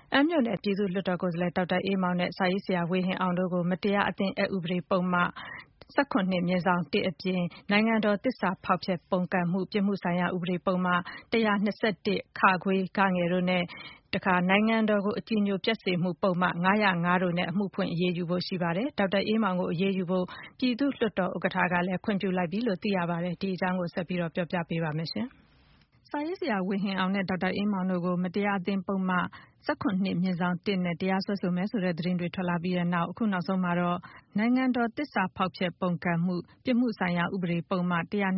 အမ်းမြို့နယ်ပြည်သူ့လွှတ်တော်ကိုယ်စားလှယ်ဒေါက်တာအေးမောင်နဲ့စာရေးဆရာဝေဟင်အောင်တို့ကိုမတရားအသင်းအက်ဥပဒေပုဒ်မ ၁၇/၁ အပြင် နိုင်ငံတော်သစ္စာဖောက်ဖျက်ပုန်ကန်မှုပြစ်မှုဆိုင်ရာဥပဒေပုဒ်မ ၁၂၁ တို့နဲ့နိုင်ငံတော်ကိုအကြည်ညိုပျက်စေမှုပုဒ်မ ၅၀၅ တို့နဲ့အမှုဖွင့်အရေးယူဖို့ရှိပါတယ်။ ဒေါက်တာအေးမောင်ကိုအရေးယူဖို့ပြည်သူ့လွှတ်တော်ဥက္ကဋ္ဌကလည်းခွင့်ပြုလိုက်ပြီလို့သိရပါတယ်။ ဒီအကြောင်းကိုဆက်ပြီးပြောပြပေးပါမယ်။ စာရေးဆရာဝေဟင်အောင်နဲ့ဒေါက်တာအေးမောင်တို့ကိုမတရားအသင်းပုဒ်မ ၁၇/၁ နဲ့တရားစွဲဆိုမယ်ဆိုတဲ့သတင်းတွေထွက်လာပြီးတဲ့နောက်အခုနောက်ဆုံးမှာတော့ နိုင်ငံတော်သစ္စာဖောက်ဖျက်ပုန်ကန်မှုပြစ်မှုဆိုင်ရာဥပဒေပုဒ်မ ၁၂၁ နဲ့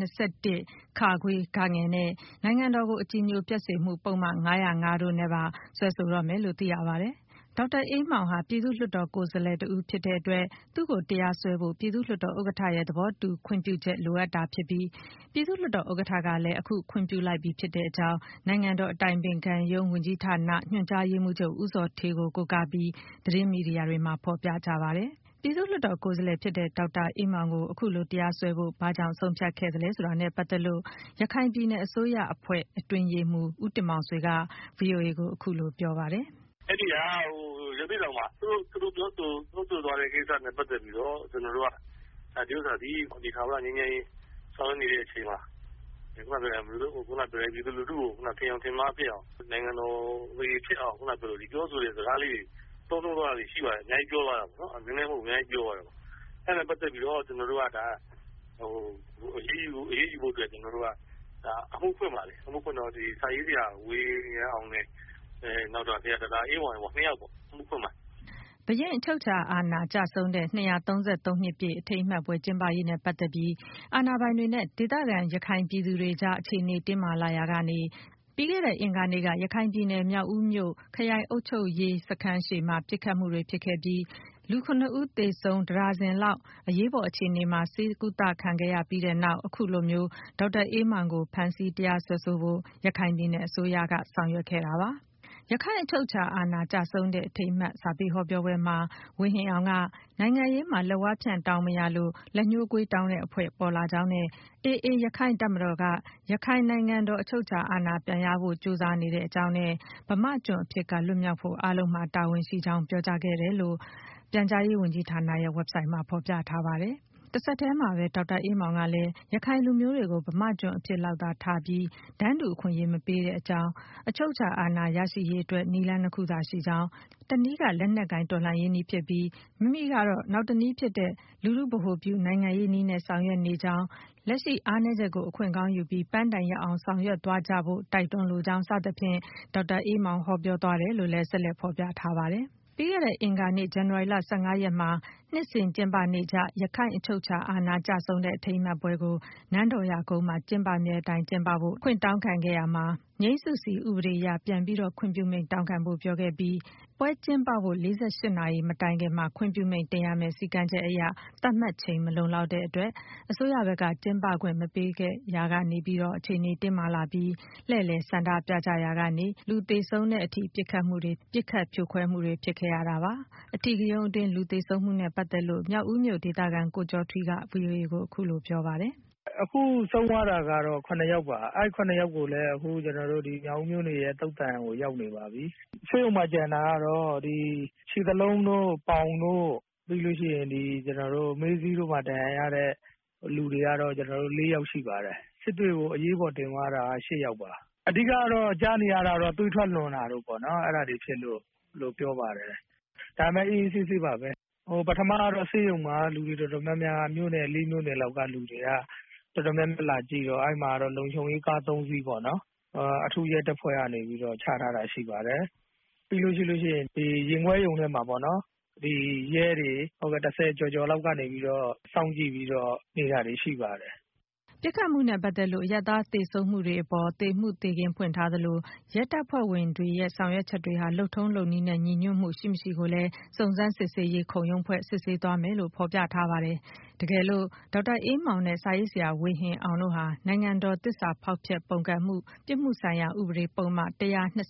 နိုင်ငံတော်ကိုအကြည်ညိုပျက်စေမှုပုဒ်မ ၅၀၅ တို့နဲ့ပါစွဲဆိုတော့မယ်လို့သိရပါတယ်။ ဒေါက်တာအေးမောင်ဟာပြည်သူ့လွှတ်တော်ကိုယ်စားလှယ်တဦးဖြစ်တဲ့အတွက်သူ့ကိုတရားစွဲဖို့ပြည်သူ့လွှတ်တော်ဥက္ကဋ္ဌရဲ့သဘောတူခွင့်ပြုချက်လိုအပ်တာဖြစ်ပြီးပြည်သူ့လွှတ်တော်ဥက္ကဋ္ဌကလည်းအခုခွင့်ပြုလိုက်ပြီဖြစ်တဲ့အကြောင်းနိုင်ငံတော်အတိုင်ပင်ခံရုံးဝန်ကြီးဌာနညွှန်ကြားရေးမှူးချုပ်ဦးဇော်ဌေးကိုကိုးကားပြီးသတင်းမီဒီယာတွေမှာဖော်ပြကြပါတယ်။ ပြည်သူ့လွှတ်တော်ကိုယ်စားလှယ်ဖြစ်တဲ့ဒေါက်တာအေးမောင်ကိုအခုလိုတရားစွဲဖို့ဘာကြောင့်ဆုံးဖြတ်ခဲ့သလဲဆိုတာနဲ့ပတ်သက်လို့ရခိုင်ပြည်နယ်အစိုးရအဖွဲ့အတွင်းရေးမှူးဦးတင်မောင်ဆွေက VOA ကိုအခုလိုပြောပါတယ်။ "အဲ့ဒီဟာရသေ့တောင်မှာသူတို့ပြောဆိုသွားတဲ့ကိစ္စနဲ့ပတ်သက်ပြီးတော့ကျွန်တော်တို့ကဒီဥစ္စာဒီထာဝရငြိမ်းချမ်းရေးဆောင်ရွက်နေတဲ့အချိန်မှာခုနပြောပြည်သူလူထုကိုထင်အောင်ထင်မှားဖြစ်အောင်နိုင်ငံတော်ဖြစ်အောင်ဒီပြောဆိုတဲ့စကားလေးတွေသုံးသွားတာတွေရှိပါတယ်အများကြီးပြောသွားတာပေါ့နော်နည်းနည်းမဟုတ်အများကြီးပြောသွားတယ်ပေါ့အဲ့ဒါနဲ့ပတ်သက်ပြီးတော့ကျွန်တော်တို့ကဒါအရေးယူဖို့အတွက်ကျွန်တော်တို့ကအမှုဖွင့်ပါတယ်အမှုဖွင့်တော့ဒီစာရေးဆရာဝေဟင်အောင်နဲ့နောက်တော့ဆရာဒေါက်တာအေးမောင်ပေါ့နှစ်ယောက်ပေါ့အမှုဖွင့်ပါတယ်။ဘုရင့်အချုပ်အခြာအာဏာကျဆုံးတဲ့233နှစ်ပြည့်အထိမ်းအမှတ်ပွဲကျင်းပရေးနဲ့ပတ်သက်ပြီးအာဏာပိုင်တွေနဲ့ဒေသခံရခိုင်ပြည်သူတွေကြားအခြေအနေတင်းမာလာရာကနေပြီးခဲ့တဲ့အင်္ဂါနေ့ကရခိုင်ပြည်နယ်မြောက်ဦးမြို့ခရိုင်အုပ်ချုပ်ရေးစခန်းရှေ့မှာပစ်ခတ်မှုတွေဖြစ်ခဲ့ပြီးလူ ဦးသေဆုံးတဒါဇင်လောက်အရေးပေါ်အခြေအနေမှာဆေးကုသခံခဲ့ရပြီးတဲ့နောက်အခုလိုမျိုးဒေါက်တာအေးမောင်ကိုဖမ်းဆီးတရားစွဲဆိုဖို့ရခိုင်ပြည်နယ်အစိုးရကဆောင်ရွက်ခဲ့တာပါ။ ရခိုင်အချုပ်အခြာအာဏာကျဆုံးတဲ့အထိမ်းအမှတ်စာပေဟောပြောပွဲမှာဝေဟင်အောင်ကနိုင်ငံရေးမှာလက်ဝါးဖြန့်တောင်းမရလို့လက်ညှိုးကွေးတောင်းတဲ့အဖွဲ့ပေါ်လာကြောင်းနဲ့ AA ရခိုင်တပ်မတော်ကရခိုင်နိုင်ငံတော်အချုပ်အခြာအာဏာပြန်ရဖို့ကြိုးစားနေတဲ့အကြောင်းနဲ့ဗမာ့ကျွန်အဖြစ်ကလွတ်မြောက်ဖို့အားလုံးမှာတာဝန်ရှိကြောင်းပြောကြားခဲ့တယ်လို့ပြန်ကြားရေးဝန်ကြီးဌာနရဲ့ website မှာဖော်ပြထားပါတယ်။တဆက်တည်းမှာပဲဒေါက်တာအေးမောင်ကလည်းရခိုင်လူမျိုးတွေကိုဗမာ့ကျွန်အဖြစ်လောက်သာထားပြီးတန်းတူအခွင့်အရေးမပေးတဲ့အကြောင်းအချုပ်အခြာအာဏာရရှိရေးအတွက်နည်းလမ်းနှစ်ခုသာရှိကြောင်းတနည်းကလက်နက်ကိုင်တော်လှန်ရေးနည်းဖြစ်ပြီးမိမိကတော့နောက်တနည်းဖြစ်တဲ့လူထုဗဟိုပြုနိုင်ငံရေးနည်းနဲ့ဆောင်ရွက်နေကြောင်းလက်ရှိအားနည်းချက်ကိုအခွင့်ကောင်းယူပြီးပန်းတိုင်ရအောင်ဆောင်ရွက်သွားကြဖို့တိုက်တွန်းလိုကြောင်းစသဖြင့်ဒေါက်တာအေးမောင်ဟောပြောသွားတယ်လို့လည်းဆက်လက်ဖော်ပြထားပါတယ်။ပြီးခဲ့တဲ့အင်္ဂါနေ့ဇန်နဝါရီလ15ရက်မှာနှစ်စဉ်ကျင်းပနေကျရခိုင်အချုပ်အခြာအာဏာကျဆုံးတဲ့အထိမ်းအမှတ်ပွဲကိုနန်းတော်ရာကုန်းမှာကျင်းပမြဲအတိုင်းကျင်းပဖို့အခွင့်တောင်းခံခဲ့ရမှာငြိမ်းစုစီဥပဒေအရပြန်ပြီးခွင့်ပြုမိန့်တောင်းခံဖို့ပြောခဲ့ပြီးပွဲကျင်းပဖို့48နာရီမတိုင်ခင်မှာခွင့်ပြုမိန့်တင်ရမယ့်စည်းကမ်းချက်အရသတ်မှတ်ချိန်မလုံလောက်တဲ့အတွက်အစိုးရဘက်ကကျင်းပခွင့်မပေးခဲ့ရာကနေအခြေအနေတင်းမာလာပြီးလှည့်လည်ဆန္ဒပြကြရာကနေလူသေဆုံးတဲ့အထိပစ်ခတ်ဖြိုခွဲမှုတွေဖြစ်ခဲ့ရတာပါ။အဓိကရုဏ်းအတွင်းလူသေဆုံးမှုနဲ့ပတ်သက်လို့မြောက်ဦးမြို့ဒေသခံကိုကျော်ထွီးက VOA ကိုအခုလိုပြောပါတယ်။အခုဆုံးသွားတာကတော့ယောက်ပါအဲ့ယောက်ကိုလည်းအခုကျွန်တော်တို့ဒီမြောက်ဦးမြို့နယ်ရဲ့တုတ်တန်ကိုရောက်နေပါပြီဆေးရုံမှာကျန်တာကတော့ဒီခြေသလုံးတို့ပေါင်တို့ပြီးလို့ရှိရင်ဒီကျွန်တော်တို့မေးစည်းတို့မှာဒဏ်ရာရတဲ့လူတွေကတော့ကျွန်တော်တို့4ယောက်ရှိပါတယ်စစ်တွေကိုအရေးပေါ်တင်သွားတာ8ယောက်ပါအဓိကတော့ကြားနေရတာတော့သွေးထွက်လွန်တာတို့ပေါ့နော်အဲ့ဒါတွေဖြစ်လို့ပြောပါတယ်ဒါပေမဲ့အေးအေးဆေးဆေးပါပဲပထမတော့ဆေးရုံမှာလူတွေတော်တော်များများမြို့နယ်4မြို့နယ်လောက်ကလူတွေကတော်တော်များများလာကြည့်တော့အဲ့မှာတော့လုံခြုံရေးကား3စီးပေါ့နော်အထူးရဲတပ်ဖွဲ့ကနေပြီးတော့ချထားတာရှိပါတယ်ပြီးလို့ရှိရင်ဒီရင်ခွဲရုံထဲမှာပေါ့နော်ဒီရဲတွေ30ကျော်လောက်ကနေပြီးတော့စောင့်ကြည့်ပြီးတော့နေတာတွေရှိပါတယ်ပစ်ခတ်မှုနဲ့ပတ်သက်လို့အရပ်သားသေဆုံးမှုတွေအပေါ်သေမှုသေခင်းဖွင့်ထားသလိုရဲတပ်ဖွဲ့ဝင်တွေရဲ့ဆောင်ရွက်ချက်တွေဟာလုပ်ထုံးလုပ်နည်းနဲ့ညီညွတ်မှုရှိမရှိကိုလည်းစုံစမ်းစစ်ဆေးရေးခုံရုံးဖွဲ့စစ်ဆေးသွားမယ်လို့ဖော်ပြထားပါတယ်။တကယ်လို့ဒေါက်တာအေးမောင်နဲ့စာရေးဆရာဝေဟင်အောင်တို့ဟာနိုင်ငံတော်သစ္စာဖောက်ဖျက်ပုန်ကန်မှုပြစ်မှုဆိုင်ရာဥပဒေပုဒ်မ ၁၂၁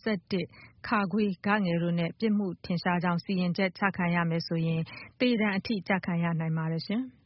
တို့နဲ့ပြစ်မှုထင်ရှားကြောင်းစီရင်ချက်ချခံရမယ်ဆိုရင်သေဒဏ်အထိကျခံရနိုင်ပါတယ်ရှင်။